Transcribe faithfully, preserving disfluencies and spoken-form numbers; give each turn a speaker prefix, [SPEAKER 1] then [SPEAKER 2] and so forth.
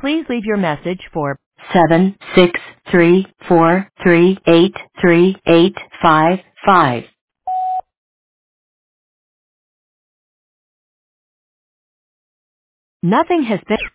[SPEAKER 1] Please leave your message for seven six three four three eight three eight five five. Nothing has been